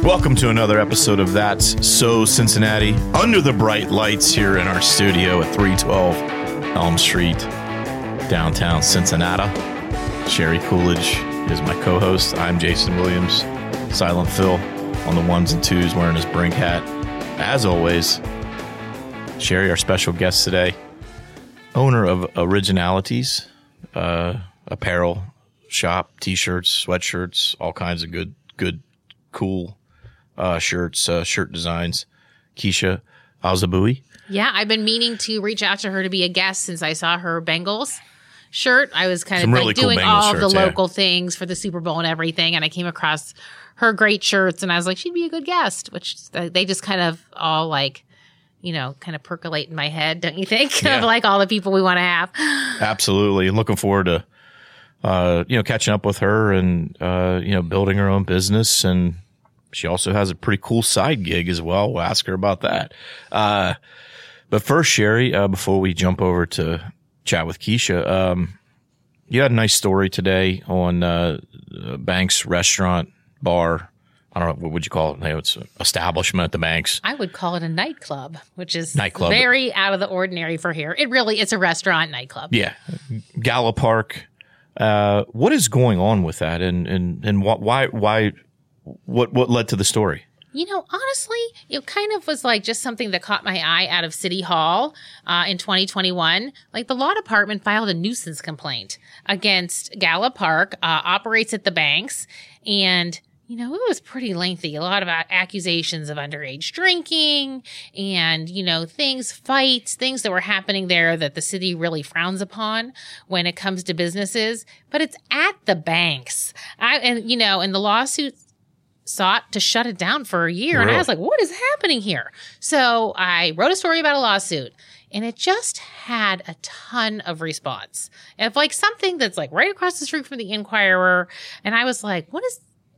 Welcome to another episode of That's So Cincinnati, under the bright lights here in our studio at 312 Elm Street, downtown Cincinnati. Sherry Coolidge is my co-host. I'm Jason Williams, Silent Phil on the ones and twos, wearing his Brink hat. As always, Sherry, our special guest today, owner of Originalities, apparel shop, t-shirts, sweatshirts, all kinds of good, cool shirts, shirt designs. Keisha Alzabui. Yeah, I've been meaning to reach out to her to be a guest since I saw her Bengals shirt. I was kind of really cool doing Bengals all shirts, the local things for the Super Bowl and everything, and I came across her great shirts, and I was like, she'd be a good guest, which they just kind of all kind of percolate in my head, don't you think? Yeah. Of like all the people we want to have. Absolutely. And looking forward to, catching up with her and, building her own business. And she also has a pretty cool side gig as well. We'll ask her about that. But first, Sherry, before we jump over to chat with Keisha, you had a nice story today on Banks Restaurant Bar. I don't know, what would you call it? It's an establishment at the Banks. I would call it a nightclub, which is Nightclub. Very out of the ordinary for here. It's a restaurant nightclub. Yeah. Gala Park. What is going on with that? And why, what led to the story? Honestly, it kind of was like just something that caught my eye out of City Hall in 2021. Like the law department filed a nuisance complaint against Gala Park, operates at the Banks, and it was pretty lengthy. A lot of accusations of underage drinking and, fights, things that were happening there that the city really frowns upon when it comes to businesses. But it's at the Banks. And the lawsuit sought to shut it down for a year. Really? And I was like, what is happening here? So I wrote a story about a lawsuit. And it just had a ton of response. Of like something that's like right across the street from the Inquirer. And I was like, what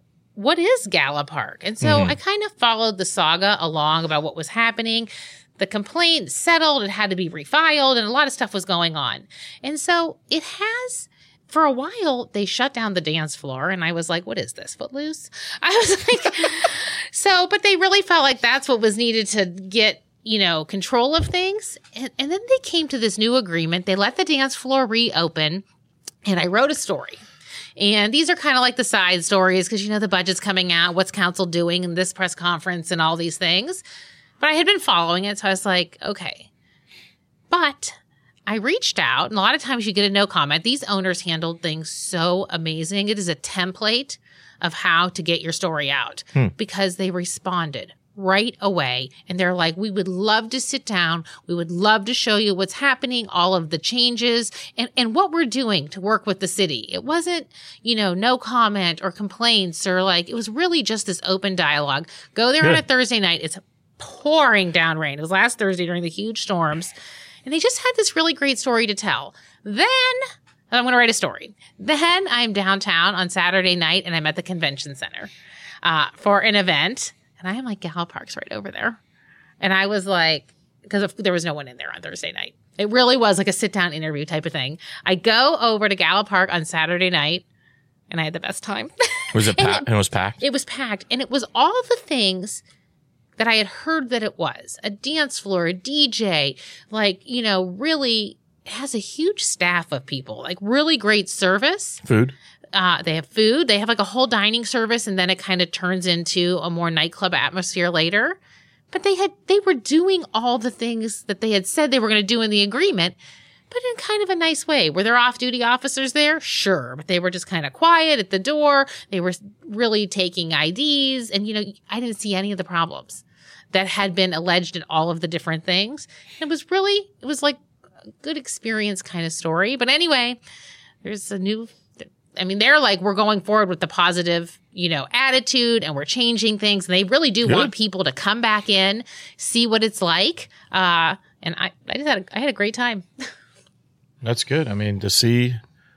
is Gala Park? And so I kind of followed the saga along about what was happening. The complaint settled. It had to be refiled, and a lot of stuff was going on. And so it has, for a while, they shut down the dance floor, and I was like, what is this, Footloose? I was like, but they really felt like that's what was needed to get, control of things. And then they came to this new agreement. They let the dance floor reopen, and I wrote a story. And these are kind of like the side stories because, the budget's coming out, what's council doing in this press conference and all these things. But I had been following it, so I was like, okay. But I reached out, and a lot of times you get a no comment. These owners handled things so amazing. It is a template of how to get your story out because they responded right away. And they're like, we would love to sit down. We would love to show you what's happening, all of the changes and what we're doing to work with the city. It wasn't, no comment or complaints or it was really just this open dialogue. Go there on a Thursday night. It's pouring down rain. It was last Thursday during the huge storms. And they just had this really great story to tell. Then I'm going to write a story. Then I'm downtown on Saturday night and I'm at the convention center for an event. And I am like, Gala Park's right over there. And I was like, because there was no one in there on Thursday night. It really was like a sit-down interview type of thing. I go over to Gala Park on Saturday night, and I had the best time. Was it packed? And it was packed? It was packed. And it was all the things that I had heard that it was. A dance floor, a DJ, really has a huge staff of people, really great service. Food? They have food. They have a whole dining service, and then it kind of turns into a more nightclub atmosphere later. But they were doing all the things that they had said they were going to do in the agreement, but in kind of a nice way. Were there off-duty officers there? Sure. But they were just kind of quiet at the door. They were really taking IDs, and, I didn't see any of the problems that had been alleged in all of the different things. And it was like a good experience kind of story. But anyway, there's they're like, we're going forward with the positive, attitude, and we're changing things. And they really do want people to come back in, see what it's like. And I had a great time. That's good. To see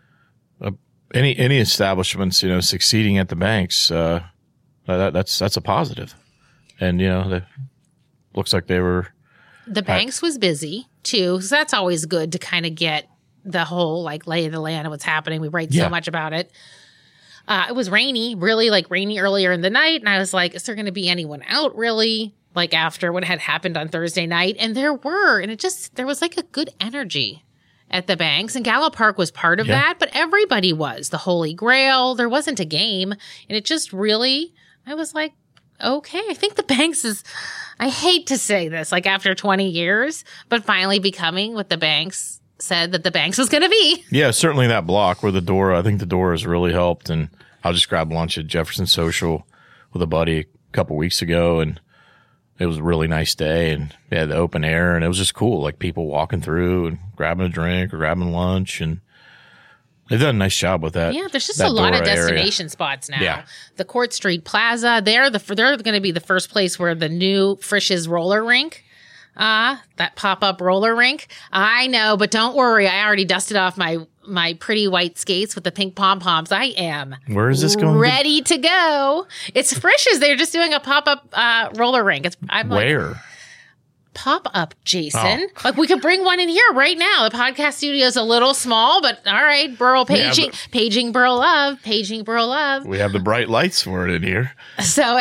any establishments, succeeding at the Banks, that's a positive. And, looks like they were. The Banks was busy too. So that's always good to kind of get the whole lay of the land of what's happening. We write so much about it. It was rainy, really like rainy earlier in the night. And I was like, is there going to be anyone out really? Like after what had happened on Thursday night? And there were, and there was like a good energy at the Banks, and Gallo Park was part of that, but everybody was. The Holy Grail, there wasn't a game, and it just really, I was like, okay, I think the Banks is, I hate to say this, like after 20 years, but finally becoming what the Banks said that the Banks was going to be. Yeah, certainly that block where I think the door has really helped, and I'll just grab lunch at Jefferson Social with a buddy a couple weeks ago, and it was a really nice day, and they had the open air, and it was just cool, like people walking through and grabbing a drink or grabbing lunch, and they've done a nice job with that. Yeah, there's just a lot of destination spots now. Yeah. The Court Street Plaza, they're going to be the first place where the new Frisch's roller rink, that pop-up roller rink. I know, but don't worry, I already dusted off my pretty white skates with the pink pom-poms. I am Where is this going? Ready to go. It's Frisch's. They're just doing a pop-up roller rink. Where? Like, pop-up, Jason. Oh. Like we could bring one in here right now. The podcast studio is a little small, but all right, Burl paging Burl Love. We have the bright lights for it in here. So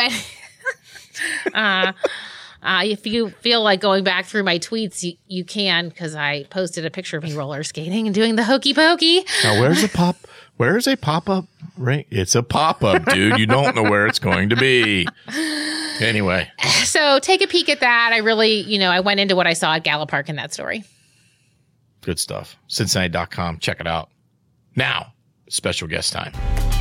if you feel like going back through my tweets, you can, because I posted a picture of me roller skating and doing the hokey pokey. Now, where's a pop-up rink? It's a pop-up, dude. You don't know where it's going to be. Anyway. So take a peek at that. I really, I went into what I saw at Gallo Park in that story. Good stuff. Cincinnati.com. Check it out. Now, special guest time.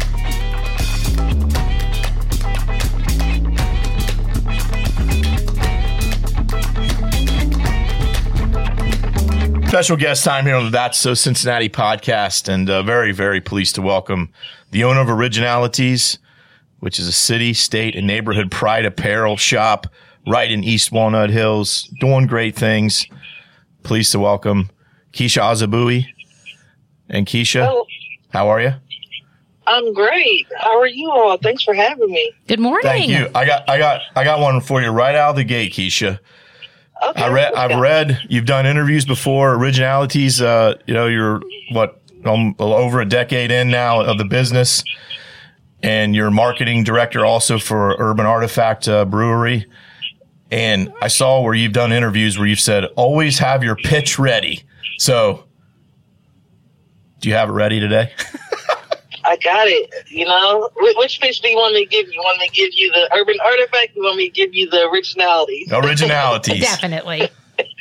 Special guest time here on the That's So Cincinnati podcast, and very, very pleased to welcome the owner of Originalities, which is a city, state, and neighborhood pride apparel shop right in East Walnut Hills, doing great things. Pleased to welcome Keisha Azabui. And Keisha, Hello. How are you? I'm great. How are you all? Thanks for having me. Good morning. Thank you. I got one for you right out of the gate, Keisha. Okay. I've read you've done interviews before. Originalities, you're over a decade in now of the business, and you're marketing director also for Urban Artifact Brewery. And I saw where you've done interviews where you've said always have your pitch ready. So, do you have it ready today? I got it. Which pitch do you want me to give you? You want me to give you the Urban Artifact? You want me to give you the Originalities? Originalities. Definitely.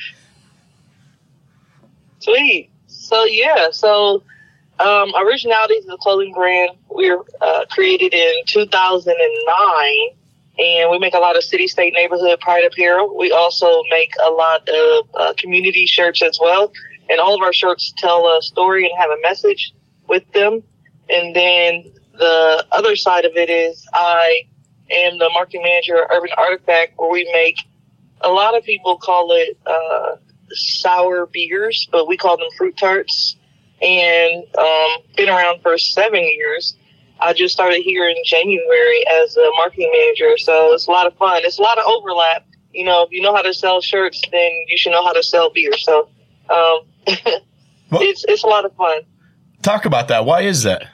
Sweet. So Originalities is a clothing brand. We were created in 2009, and we make a lot of city, state, neighborhood pride apparel. We also make a lot of community shirts as well, and all of our shirts tell a story and have a message with them. And then the other side of it is I am the marketing manager of Urban Artifact, where we make, a lot of people call it sour beers, but we call them fruit tarts. And been around for 7 years. I just started here in January as a marketing manager, so it's a lot of fun. It's a lot of overlap. If you know how to sell shirts, then you should know how to sell beer. So it's a lot of fun. Talk about that. Why is that?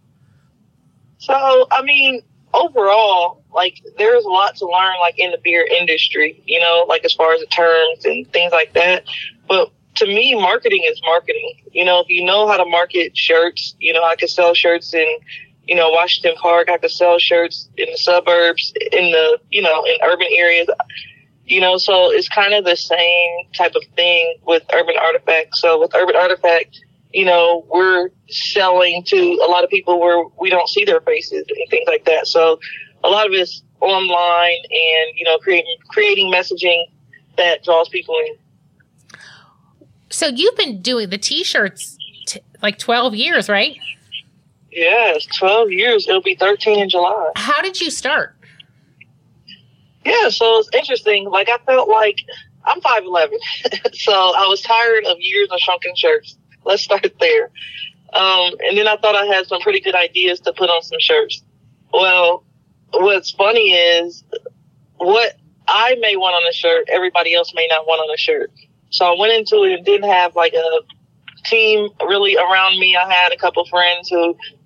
So, overall, there's a lot to learn, in the beer industry, as far as the terms and things like that. But to me, marketing is marketing. If you know how to market shirts, I could sell shirts in, Washington Park. I could sell shirts in the suburbs, in in urban areas, so it's kind of the same type of thing with Urban Artifact. So with Urban Artifact, we're selling to a lot of people where we don't see their faces and things like that. So a lot of it's online and, creating messaging that draws people in. So you've been doing the T-shirts 12 years, right? Yes, 12 years. It'll be 13 in July. How did you start? Yeah, so it's interesting. I felt like I'm 5'11", so I was tired of years of shrunken shirts. Let's start there. And then I thought I had some pretty good ideas to put on some shirts. Well, what's funny is what I may want on a shirt, everybody else may not want on a shirt. So I went into it and didn't have a team really around me. I had a couple friends who,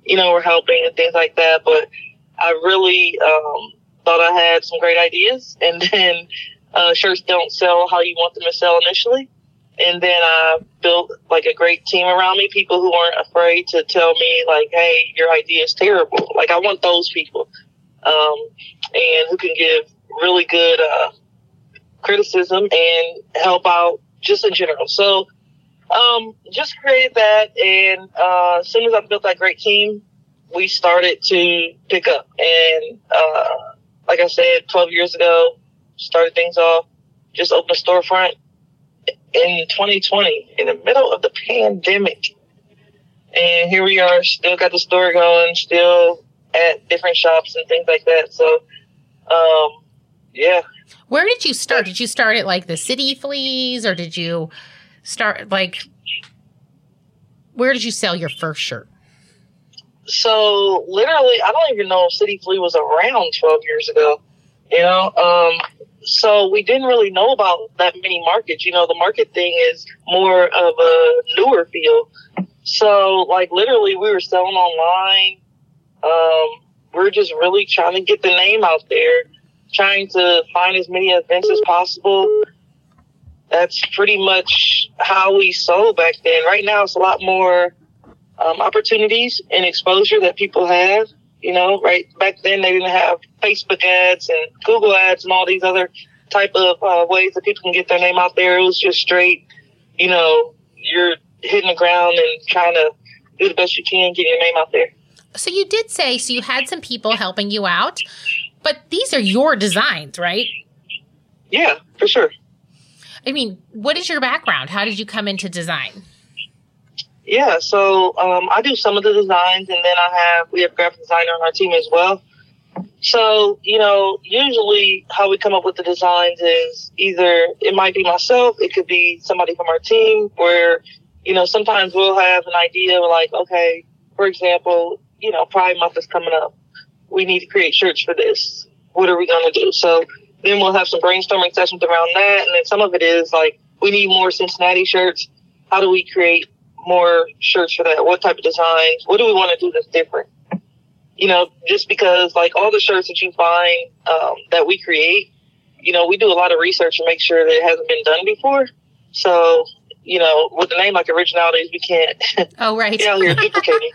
were helping and things like that. But I really thought I had some great ideas. And then shirts don't sell how you want them to sell initially. And then I built like a great team around me, people who weren't afraid to tell me like, hey, your idea is terrible. Like I want those people, and who can give really good criticism and help out just in general. So just created that. And as soon as I built that great team, we started to pick up. And like I said, 12 years ago, started things off, just opened a storefront in 2020, in the middle of the pandemic. And here we are, still got the store going, still at different shops and things like that. So, yeah. Where did you start? Did you start at like the City Fleas, or did you start like, where did you sell your first shirt? So literally, I don't even know if City Flea was around 12 years ago, so we didn't really know about that many markets. The market thing is more of a newer field. So like literally we were selling online. We were just really trying to get the name out there, trying to find as many events as possible. That's pretty much how we sold back then. Right now it's a lot more opportunities and exposure that people have. Right back then they didn't have Facebook ads and Google ads and all these other type of ways that people can get their name out there. It was just straight, you're hitting the ground and trying to do the best you can, get your name out there. So you did say, so you had some people helping you out, but these are your designs, right? Yeah, for sure. I mean, what is your background? How did you come into design? Yeah, so I do some of the designs, and then we have a graphic designer on our team as well. So, usually how we come up with the designs is either it might be myself, it could be somebody from our team, where, sometimes we'll have an idea like, okay, for example, Pride Month is coming up. We need to create shirts for this. What are we going to do? So then we'll have some brainstorming sessions around that. And then some of it is like, we need more Cincinnati shirts. How do we create more shirts for that? What type of designs? What do we want to do that's different? Just because like all the shirts that you find that we create, we do a lot of research to make sure that it hasn't been done before. So, with the name like Originalities, we can't oh, right. get out here duplicating.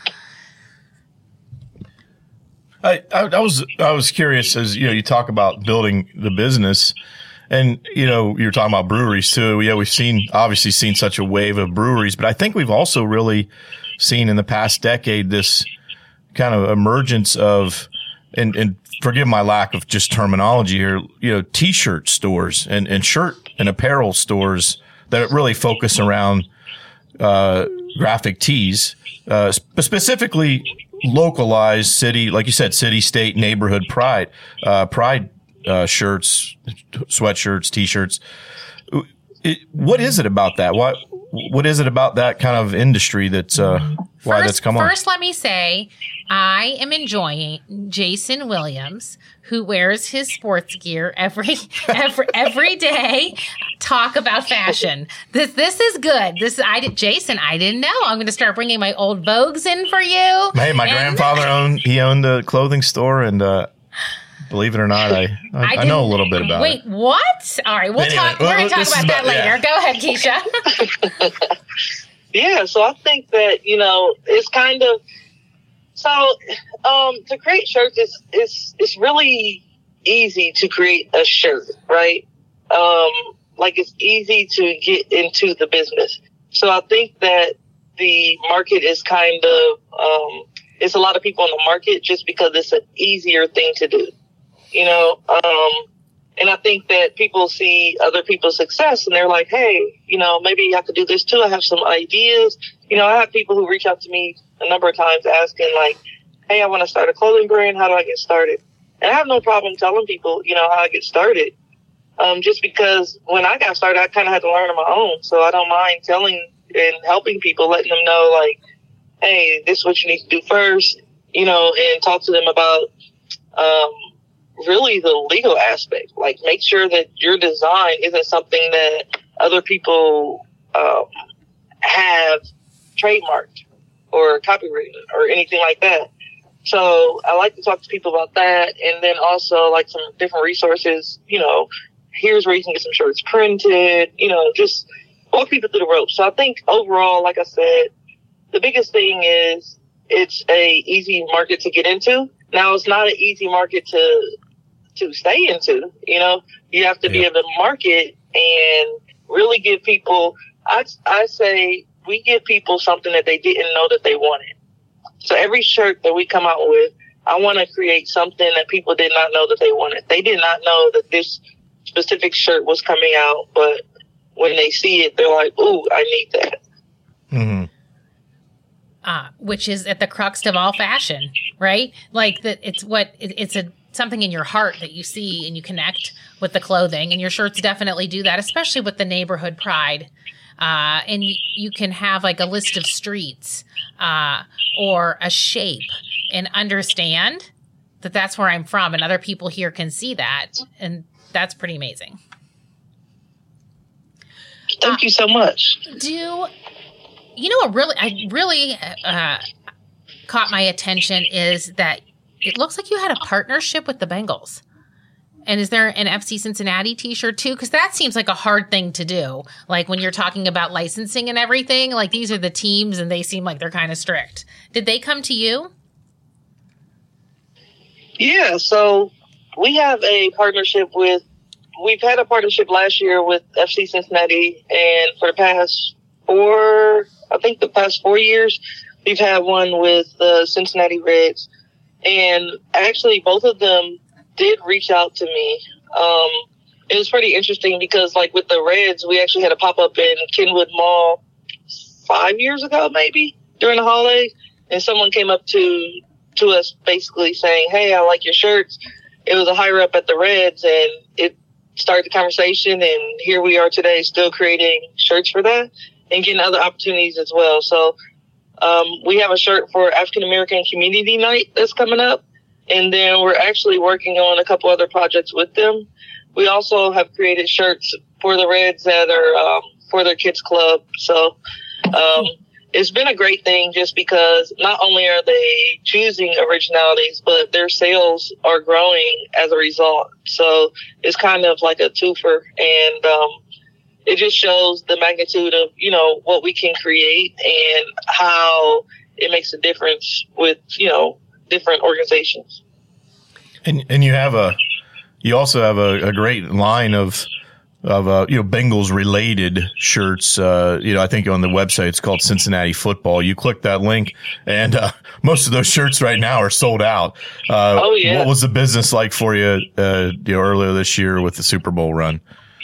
I was curious, as you talk about building the business, and you're talking about breweries too. Yeah, we've obviously seen such a wave of breweries, but I think we've also really seen in the past decade this kind of emergence of, and forgive my lack of just terminology here, t-shirt stores and shirt and apparel stores that really focus around graphic tees, specifically localized city, like you said, city, state, neighborhood pride shirts, sweatshirts, t-shirts. What is it about that? What is it about that kind of industry that's why that's come on? First, let me say I am enjoying Jason Williams, who wears his sports gear every day, talk about fashion. This is good. Jason, I didn't know. I'm going to start bringing my old Vogues in for you. Hey, my grandfather owned a clothing store, and believe it or not, I know a little bit about it. Wait, what? All right, we're going to talk about that later. Yeah. Go ahead, Keisha. Yeah, so I think that, it's kind of, to create shirts, it's really easy to create a shirt, right? It's easy to get into the business. So I think that the market is kind of, it's a lot of people in the market just because it's an easier thing to do, and I think that people see other people's success and they're like, hey, maybe I could do this too. I have some ideas. I have people who reach out to me a number of times asking like, hey, I want to start a clothing brand. How do I get started? And I have no problem telling people, how I get started. Just because when I got started, I kind of had to learn on my own. So I don't mind telling and helping people, letting them know like, hey, this is what you need to do first, and talk to them about, really the legal aspect. Like make sure that your design isn't something that other people, have trademarked. or copywritten or anything like that. So I like to talk to people about that. And then also like some different resources, here's where you can get some shirts printed, just walk people through the ropes. So I think overall, like I said, the biggest thing is it's a easy market to get into. Now it's not an easy market to stay into, you have to be able to market and really give people, I say we give people something that they didn't know that they wanted. So every shirt that we come out with, I want to create something that people did not know that they wanted. They did not know that this specific shirt was coming out, but when they see it, they're like, ooh, I need that. Mm-hmm. Which is at the crux of all fashion, right? Like that, it's something in your heart that you see and you connect with the clothing, and your shirts definitely do that, especially with the neighborhood pride. And you can have like a list of streets or a shape and understand that that's where I'm from, and other people here can see that, and that's pretty amazing. Thank you so much. What really caught my attention is that it looks like you had a partnership with the Bengals. And is there an FC Cincinnati t-shirt too? Because that seems like a hard thing to do. Like when you're talking about licensing and everything, like these are the teams and they seem like they're kind of strict. Did they come to you? Yeah, so we've had a partnership last year with FC Cincinnati, and for the past 4 years, we've had one with the Cincinnati Reds. And actually, both of them did reach out to me. It was pretty interesting because, like, with the Reds, we actually had a pop-up in Kenwood Mall 5 years ago, maybe, during the holidays. And someone came up to us basically saying, hey, I like your shirts. It was a higher-up at the Reds, and it started the conversation. And here we are today still creating shirts for that and getting other opportunities as well. So we have a shirt for African American Community Night that's coming up. And then we're actually working on a couple other projects with them. We also have created shirts for the Reds that are for their kids club. So it's been a great thing just because not only are they choosing originalities, but their sales are growing as a result. So it's kind of like a twofer. And it just shows the magnitude of, what we can create and how it makes a difference with, different organizations. And you also have a great line of Bengals related shirts. I think on the website it's called Cincinnati Football. You click that link, and most of those shirts right now are sold out. Oh yeah. What was the business like for you, earlier this year with the Super Bowl run?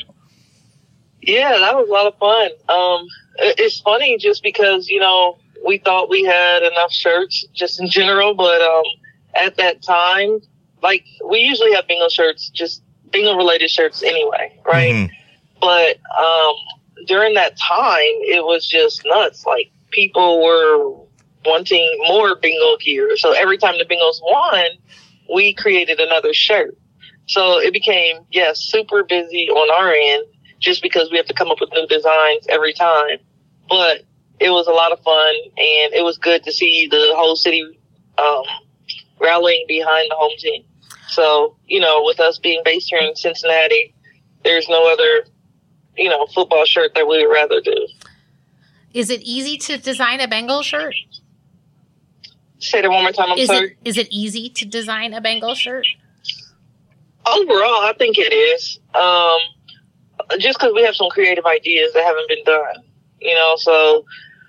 Yeah, that was a lot of fun. It's funny just because, we thought we had enough shirts just in general, but at that time, like, we usually have bingo shirts, just bingo related shirts anyway, right? Mm-hmm. But during that time, it was just nuts. Like, people were wanting more bingo gear. So every time the bingos won, we created another shirt. So it became, super busy on our end just because we have to come up with new designs every time. But it was a lot of fun, and it was good to see the whole city rallying behind the home team. So, with us being based here in Cincinnati, there's no other, football shirt that we would rather do. Is it easy to design a Bengal shirt? Say that one more time, I'm sorry. Is it easy to design a Bengal shirt? Overall, I think it is. Just because we have some creative ideas that haven't been done, so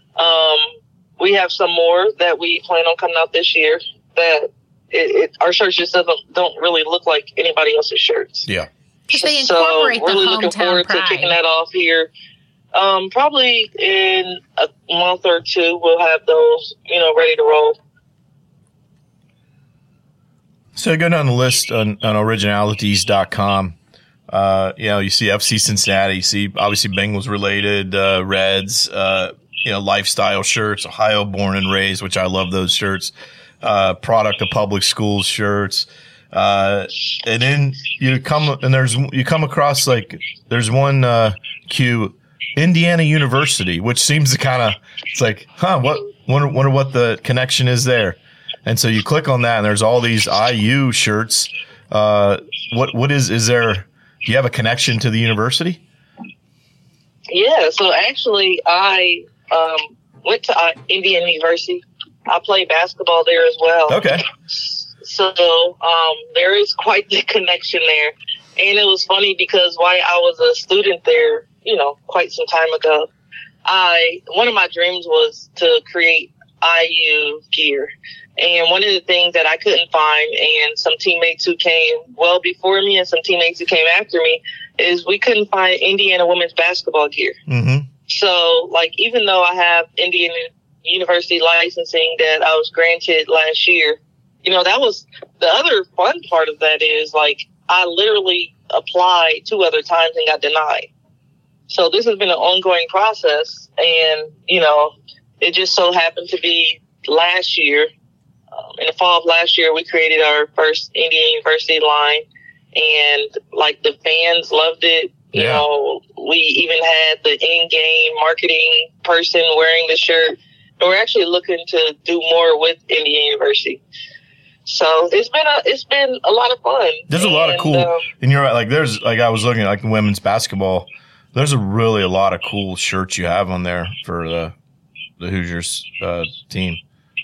we have some more that we plan on coming out this year that our shirts just don't really look like anybody else's shirts. Yeah. Because they incorporate the really looking forward pride. to kicking that off here. Probably in a month or two, we'll have those, ready to roll. So go down the list on originalities.com. You see FC Cincinnati, you see obviously Bengals related, Reds, lifestyle shirts, Ohio born and raised, which I love those shirts, product of public schools shirts. And then you come across there's one, Indiana University, which seems to it's like, Wonder what the connection is there. And so you click on that, and there's all these IU shirts. What is there? Do you have a connection to the university? Yeah. So actually, I went to Indiana University. I played basketball there as well. Okay. So there is quite the connection there. And it was funny because while I was a student there, quite some time ago, one of my dreams was to create IU gear. And one of the things that I couldn't find, and some teammates who came well before me and some teammates who came after me, is we couldn't find Indiana women's basketball gear. Mm-hmm. So, even though I have Indiana University licensing that I was granted last year, that was the other fun part of that is, I literally applied 2 other times and got denied. So this has been an ongoing process, and, it just so happened to be last year. In the fall of last year, we created our first Indiana University line, and the fans loved it. Yeah. We even had the in-game marketing person wearing the shirt. And we're actually looking to do more with Indiana University. So it's been a lot of fun. There's a lot of cool, and you're right. There's I was looking at women's basketball. There's a lot of cool shirts you have on there for the Hoosiers team.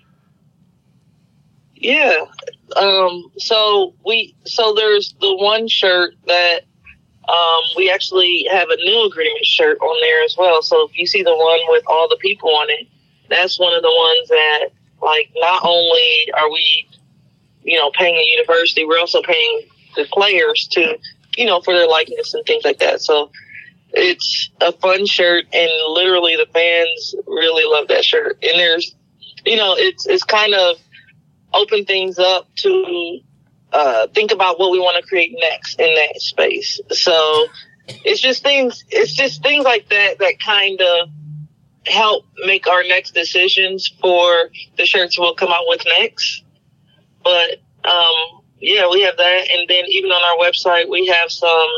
Yeah. So there's the one shirt that we actually have a new agreement shirt on there as well. So if you see the one with all the people on it, that's one of the ones that not only are we paying the university, we're also paying the players to for their likeness and things like that. So it's a fun shirt, and literally the fans really love that shirt. And there's it's kind of open things up to think about what we want to create next in that space. So it's just things like that kind of help make our next decisions for the shirts we'll come out with next. But we have that, and then even on our website we have some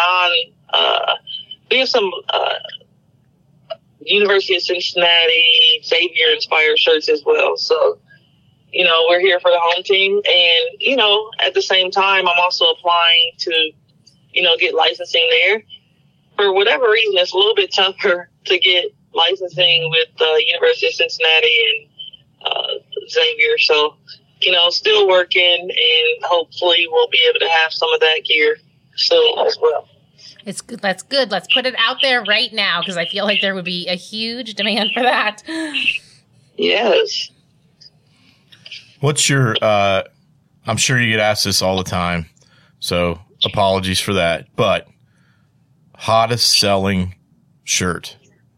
University of Cincinnati Xavier inspired shirts as well. So we're here for the home team, and, at the same time, I'm also applying to, get licensing there. For whatever reason, it's a little bit tougher to get licensing with University of Cincinnati and Xavier. So, still working, and hopefully we'll be able to have some of that gear soon as well. It's good. That's good. Let's put it out there right now, because I feel like there would be a huge demand for that. Yes. What's your, I'm sure you get asked this all the time, so apologies for that, but hottest selling shirt?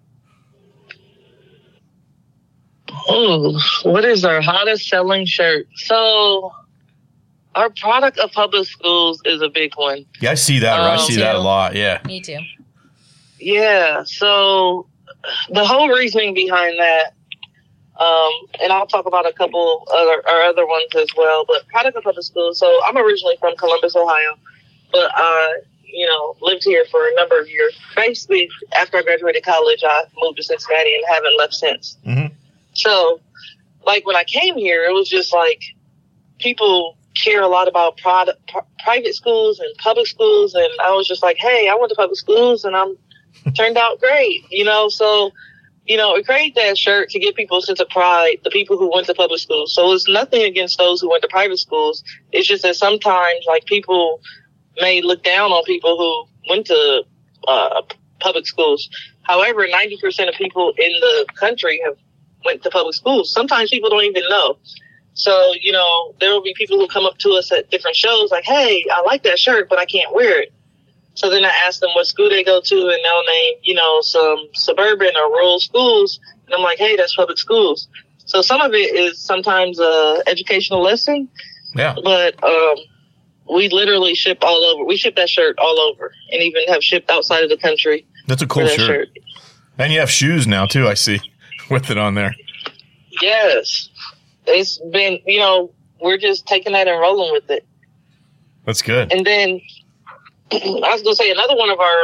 Oh, what is our hottest selling shirt? So our product of public schools is a big one. Yeah, I see that. I see that a lot. Yeah. Me too. Yeah. So the whole reasoning behind that, and I'll talk about a couple other ones as well, but product of public schools. So I'm originally from Columbus, Ohio, but I, lived here for a number of years. Basically, after I graduated college, I moved to Cincinnati and haven't left since. Mm-hmm. So, when I came here, it was just people care a lot about private schools and public schools, and I was just hey, I went to public schools, and I'm turned out great, So, we created that shirt to give people a sense of pride, the people who went to public schools. So it's nothing against those who went to private schools. It's just that sometimes, people may look down on people who went to public schools. However, 90% of people in the country have went to public schools. Sometimes people don't even know. So, there will be people who come up to us at different shows hey, I like that shirt, but I can't wear it. So then I ask them what school they go to, and they'll name, some suburban or rural schools. And I'm hey, that's public schools. So some of it is sometimes a educational lesson. Yeah. But we literally ship all over. We ship that shirt all over, and even have shipped outside of the country. That's a cool shirt. And you have shoes now, too, I see, with it on there. Yes. It's been, we're just taking that and rolling with it. That's good. And then I was going to say another one of our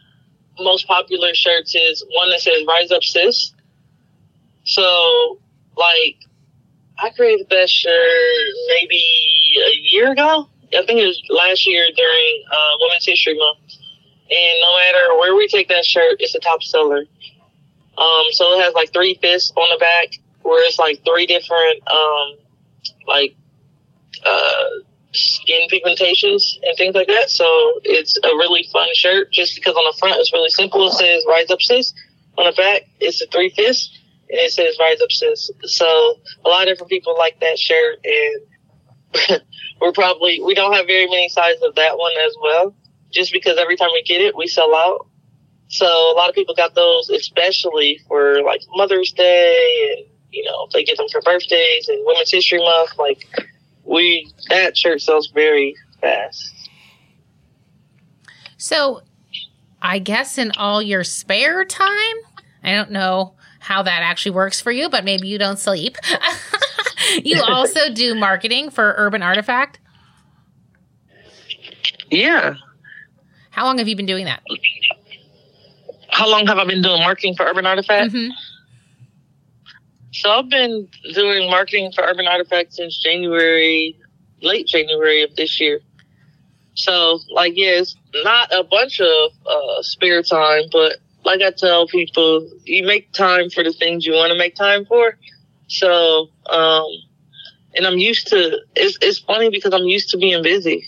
most popular shirts is one that says Rise Up Sis. So like, I created that shirt maybe a year ago. I think it was last year during Women's History Month. And no matter where we take that shirt, it's a top seller. So it has like 3 fists on the back, where it's like 3 different skin pigmentations and things like that. So it's a really fun shirt, just because on the front it's really simple. It says "Rise Up Sis." On the back it's a 3 fists, and it says "Rise Up Sis." So a lot of different people like that shirt, and we don't have very many sizes of that one as well, just because every time we get it, we sell out. So a lot of people got those, especially for like Mother's Day, and they get them for birthdays and Women's History Month. Like, that shirt sells very fast. So I guess in all your spare time, I don't know how that actually works for you, but maybe you don't sleep. You also do marketing for Urban Artifact? Yeah. How long have you been doing that? How long have I been doing marketing for Urban Artifact? Mm-hmm. So I've been doing marketing for Urban Artifact since late January of this year. So, it's not a bunch of spare time, but like I tell people, you make time for the things you want to make time for. So, and I'm used to, it's funny because I'm used to being busy,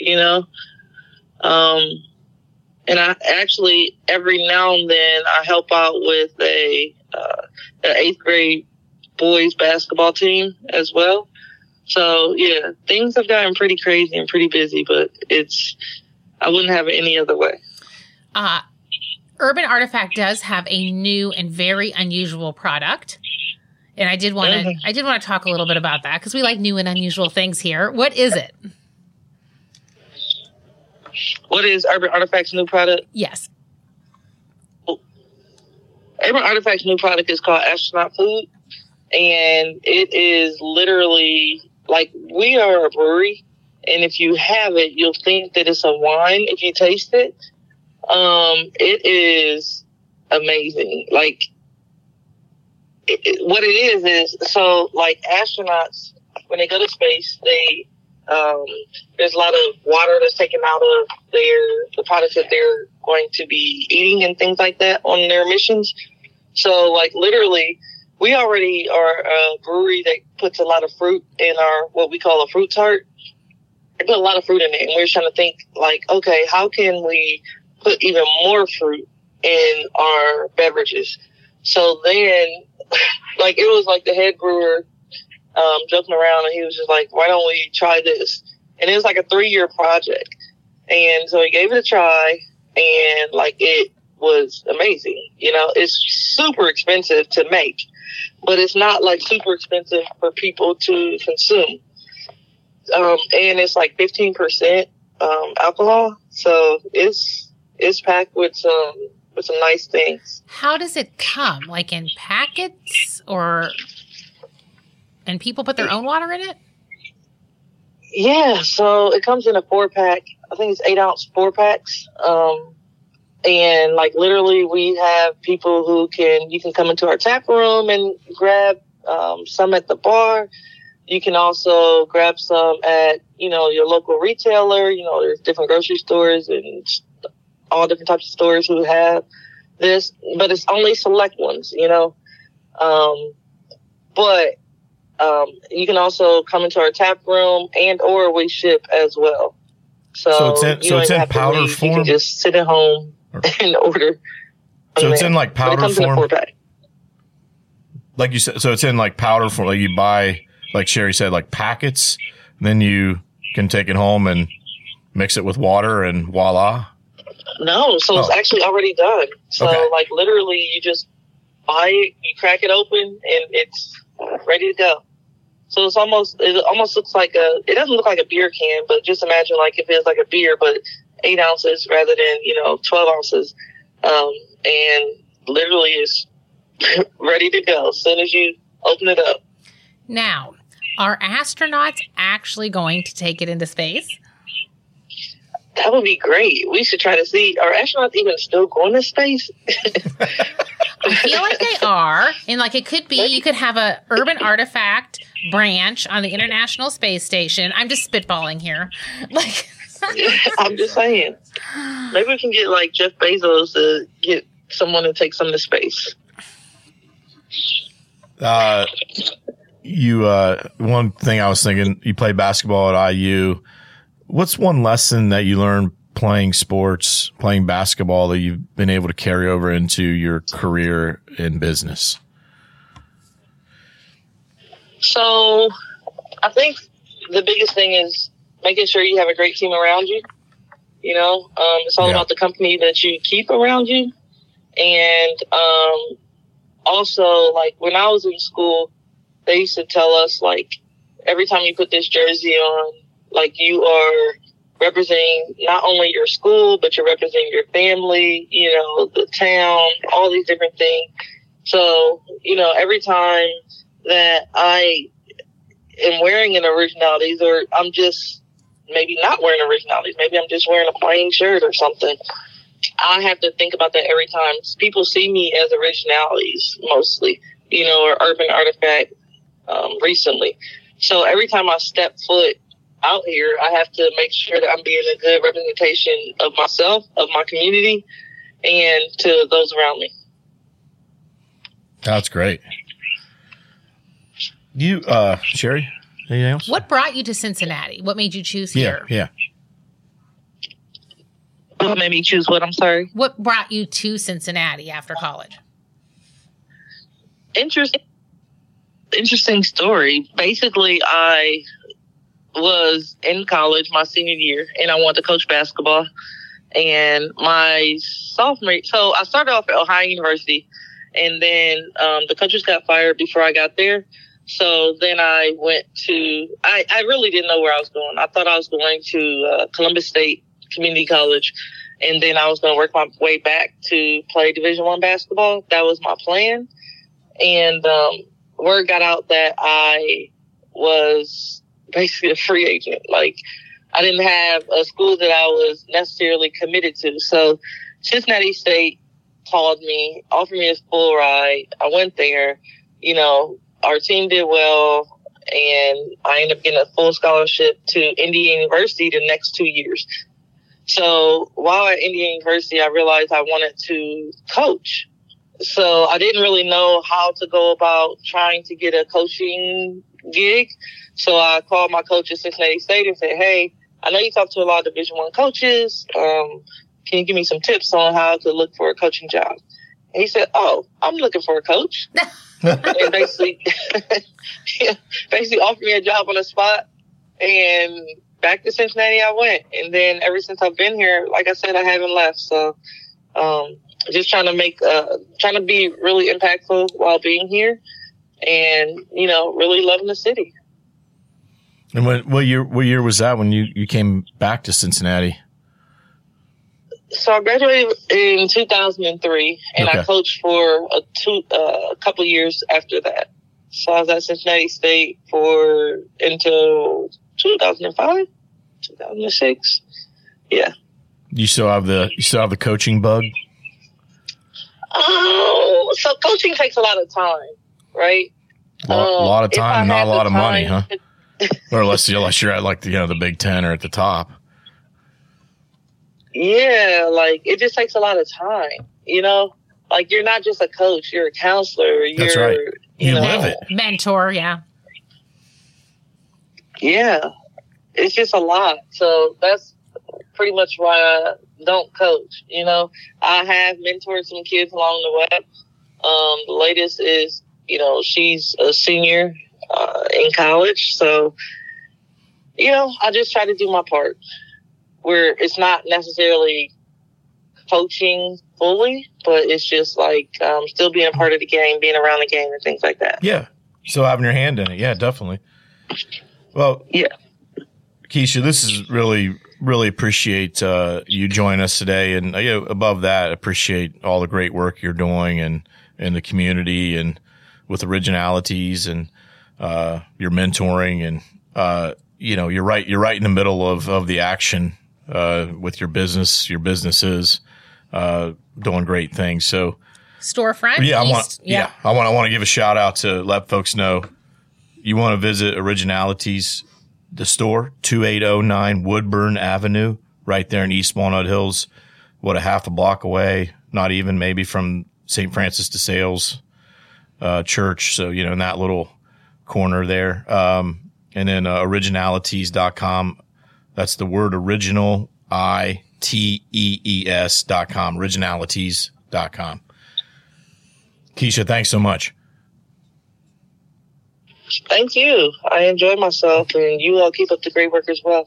and I actually, every now and then, I help out with an 8th grade boys basketball team as well. So, yeah, things have gotten pretty crazy and pretty busy, but I wouldn't have it any other way. Urban Artifact does have a new and very unusual product. And I did want to talk a little bit about that, because we like new and unusual things here. What is it? What is Urban Artifact's new product? Yes. Urban Artifact's new product is called Astronaut Food. And it is literally, we are a brewery. And if you have it, you'll think that it's a wine if you taste it. It is amazing. What it is so, astronauts, when they go to space, there's a lot of water that's taken out of the products that they're going to be eating and things like that on their missions. So, literally, we already are a brewery that puts a lot of fruit in our, what we call a fruit tart. They put a lot of fruit in it, and we're trying to think, okay, how can we put even more fruit in our beverages? So then, it was the head brewer joking around, and he was just like, why don't we try this? And it was a 3-year project. And so he gave it a try, and it was amazing. It's super expensive to make, but it's not super expensive for people to consume. And it's 15% alcohol. So it's packed with some nice things. How does it come? In packets, and people put their own water in it? Yeah, so it comes in a 4-pack. I think it's 8-ounce 4-packs. And literally we have people who you can come into our tap room and grab some at the bar. You can also grab some at, your local retailer. There's different grocery stores and all different types of stores who have this, but it's only select ones, but you can also come into our tap room, and or we ship as well. So it's in powder form. You can just sit at home and order. So it's in powder form. Like you said, so it's in powder form. You buy, like Sherry said, packets. Then you can take it home and mix it with water, and voila. No, so it's actually already done. So literally, you just buy it, you crack it open, and it's ready to go. So it almost looks like it doesn't look like a beer can, but just imagine if it's a beer, but 8 ounces rather than, 12 ounces. And literally it's ready to go as soon as you open it up. Now, are astronauts actually going to take it into space? That would be great. We should try to see, are astronauts even still going to space? I feel like they are. And like it could be, you could have a urban artifact branch on the International Space Station. I'm just spitballing here. Like I'm just saying. Maybe we can get like Jeff Bezos to get someone to take some to space. One thing I was thinking, you play basketball at IU. What's one lesson that you learned playing sports, playing basketball, that you've been able to carry over into your career in business? So I think the biggest thing is making sure you have a great team around you. You know, it's all about the company that you keep around you. And also, like, when I was in school, they used to tell us, like, every time you put this jersey on, like, you are representing not only your school, but you're representing your family, you know, the town, all these different things. So, you know, every time that I am wearing an Originalities, or I'm just maybe not wearing Originalities, maybe I'm just wearing a plain shirt or something, I have to think about that every time. People see me as Originalities mostly, you know, or Urban Artifact recently. So every time I step foot out here, I have to make sure that I'm being a good representation of myself, of my community, and to those around me. That's great. You, Sherry, anything else? what brought you to Cincinnati? What made you choose here? Yeah. What made me choose what? I'm sorry. What brought you to Cincinnati after college? Interesting story. Basically, I was in college my senior year, and I wanted to coach basketball. And my sophomore, so I started off at Ohio University, and then the coaches got fired before I got there. So then I went to, I really didn't know where I was going. I thought I was going to Columbus State Community College, and then I was going to work my way back to play Division I basketball. That was my plan. And word got out that I was basically a free agent. Like, I didn't have a school that I was necessarily committed to. So Cincinnati State called me, offered me a full ride. I went there. You know, our team did well, and I ended up getting a full scholarship to Indiana University the next 2 years. So while at Indiana University, I realized I wanted to coach. So I didn't really know how to go about trying to get a coaching gig. So I called my coach at Cincinnati State and said, hey, I know you talk to a lot of Division I coaches. Can you give me some tips on how to look for a coaching job? And he said, oh, I'm looking for a coach. And basically offered me a job on the spot. And back to Cincinnati I went. And then ever since I've been here, like I said, I haven't left. So just trying to be really impactful while being here, and, you know, really loving the city. And what year was that when you came back to Cincinnati? So I graduated in 2003, and I coached for a couple of years after that. So I was at Cincinnati State until 2005, 2006. Yeah. You still have the coaching bug? Oh, so coaching takes a lot of time, right? A lot of time, not a lot of money, huh? Or unless you're at, like, the Big Ten or at the top. Yeah, like, it just takes a lot of time, you know? Like, you're not just a coach, you're a counselor. That's right. You live it. Mentor, yeah. Yeah. It's just a lot. So that's pretty much why I don't coach, you know? I have mentored some kids along the way. The latest is, you know, she's a senior in college. So, you know, I just try to do my part, where it's not necessarily coaching fully, but it's just like still being a part of the game, being around the game and things like that. Yeah. Still having your hand in it. Yeah, definitely. Well, yeah. Keisha, this is really appreciate you joining us today. And above that, appreciate all the great work you're doing and in the community and with Originalities and your mentoring. And, you're right in the middle of the action with your businesses, doing great things. So storefront. Yeah, east. I want to give a shout out to let folks know you want to visit Originalities, the store, 2809 Woodburn Avenue, right there in East Walnut Hills. What, a half a block away, not even, maybe, from St. Francis de Sales Church. So, in that little corner there. And then originalities.com. That's the word original, ITEES.com, originalities.com. Keisha, thanks so much. Thank you. I enjoyed myself, and you all keep up the great work as well.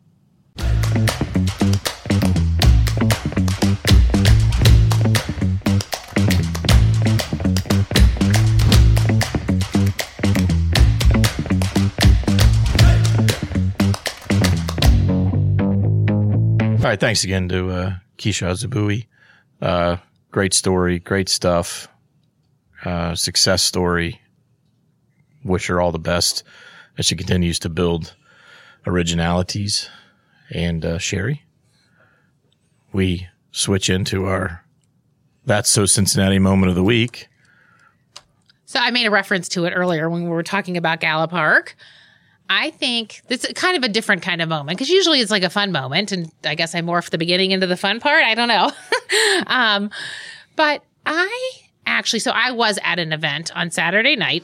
All right, thanks again to Keisha Azabui. Great story, great stuff, success story. Wish her all the best as she continues to build Originalities. And Sherry, we switch into our That's So Cincinnati moment of the week. So I made a reference to it earlier when we were talking about Gala Park. I think it's kind of a different kind of moment because usually it's like a fun moment, and I guess I morphed the beginning into the fun part. I don't know. But so I was at an event on Saturday night.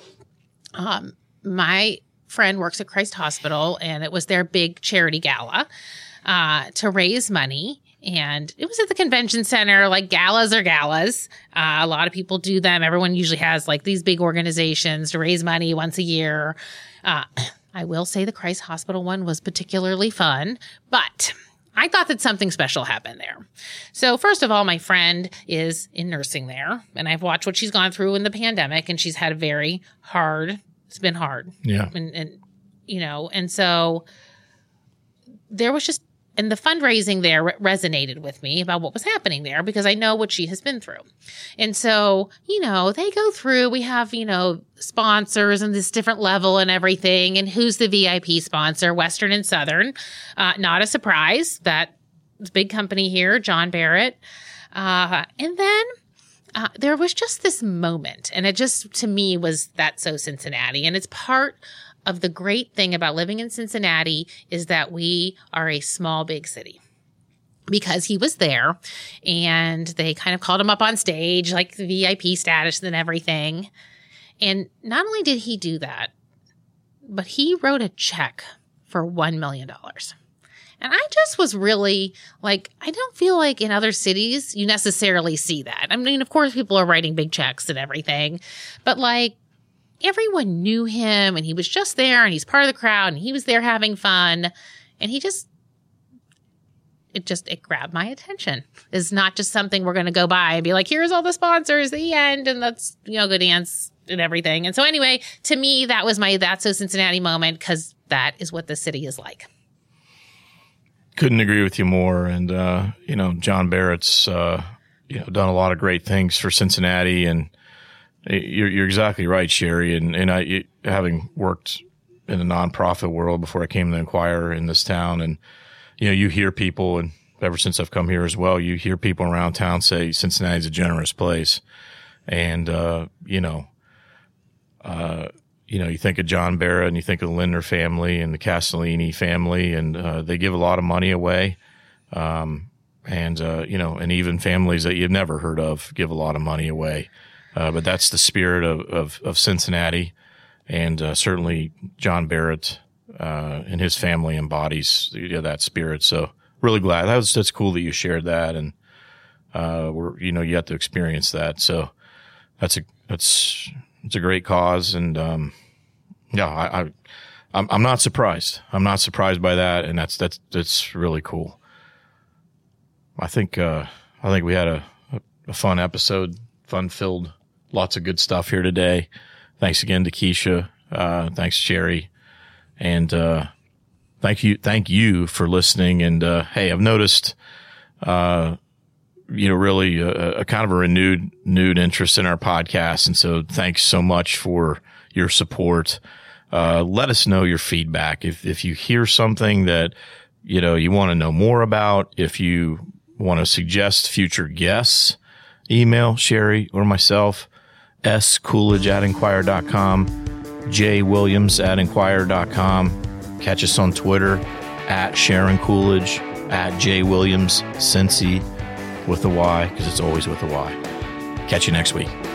My friend works at Christ Hospital, and it was their big charity gala to raise money. And it was at the convention center. Like, galas are galas. A lot of people do them. Everyone usually has like these big organizations to raise money once a year. I will say the Christ Hospital one was particularly fun, but I thought that something special happened there. So first of all, my friend is in nursing there, and I've watched what she's gone through in the pandemic, and she's had a very hard, it's been hard. Yeah. And so there was just, and the fundraising there resonated with me about what was happening there because I know what she has been through. And so, they go through, we have, sponsors and this different level and everything. And who's the VIP sponsor? Western and Southern. Not a surprise. That big company here, John Barrett. And then there was just this moment, and it just, to me, was That's So Cincinnati. And it's part of the great thing about living in Cincinnati is that we are a small, big city. Because he was there, and they kind of called him up on stage, like the VIP status and everything. And not only did he do that, but he wrote a check for $1 million. And I just was really like, I don't feel like in other cities you necessarily see that. I mean, of course, people are writing big checks and everything, but like, everyone knew him, and he was just there, and he's part of the crowd, and he was there having fun. And it grabbed my attention. It's not just something we're going to go by and be like, here's all the sponsors, the end, and let's, go dance and everything. And so anyway, to me, that was my That's So Cincinnati moment, because that is what the city is like. Couldn't agree with you more. And, John Barrett's, done a lot of great things for Cincinnati, and you're exactly right, Sherry. And I, having worked in the nonprofit world before I came to the Enquirer in this town, and, you hear people, and ever since I've come here as well, you hear people around town say Cincinnati's a generous place. And, you think of John Barrett, and you think of the Lindner family and the Castellini family, and they give a lot of money away. And even families that you've never heard of give a lot of money away. But that's the spirit of Cincinnati, and certainly John Barrett and his family embodies that spirit. So really glad that's cool that you shared that, and you have to experience that. So it's a great cause, and I'm not surprised. I'm not surprised by that, and that's really cool. I think we had a fun episode, fun-filled. Lots of good stuff here today. Thanks again to Keisha. Thanks, Sherry. And thank you for listening. And hey, I've noticed, really a kind of a renewed interest in our podcast. And so thanks so much for your support. Let us know your feedback. If you hear something that, you want to know more about, if you want to suggest future guests, email Sherry or myself, scoolidge@enquire.com, jwilliams@enquire.com. Catch us on Twitter @Sharon Coolidge, @JWilliamsCincy with a Y, because it's always with a Y. Catch you next week.